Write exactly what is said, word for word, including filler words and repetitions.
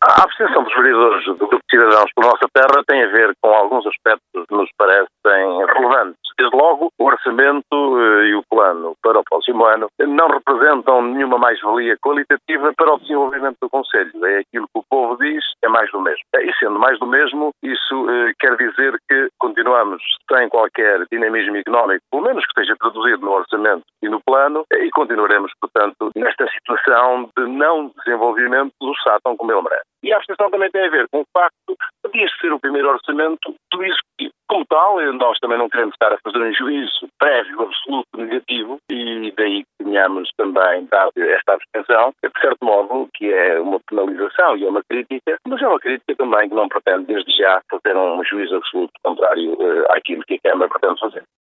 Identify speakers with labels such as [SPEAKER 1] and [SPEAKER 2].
[SPEAKER 1] A abstenção dos vereadores do Grupo de Cidadãos por Nossa Terra tem a ver com alguns aspectos que nos parecem relevantes. Desde logo, o orçamento eh, e o plano para o próximo ano não representam nenhuma mais-valia qualitativa para o desenvolvimento do Conselho. É aquilo que o povo diz, é mais do mesmo. E sendo mais do mesmo, isso eh, quer dizer que continuamos sem qualquer dinamismo económico, pelo menos que esteja traduzido no orçamento e no plano, e continuaremos, portanto, nesta situação de não desenvolvimento do Estado tão como ele merece. E a abstenção também tem a ver com o facto de podia ser o primeiro orçamento do executivo. Como tal, nós também não queremos estar a fazer um juízo prévio, absoluto, negativo, e daí que tenhamos também dado esta abstenção, de certo modo, que é uma penalização e é uma crítica, mas é uma crítica também que não pretende, desde já, fazer um juízo absoluto contrário uh, àquilo que a Câmara pretende fazer.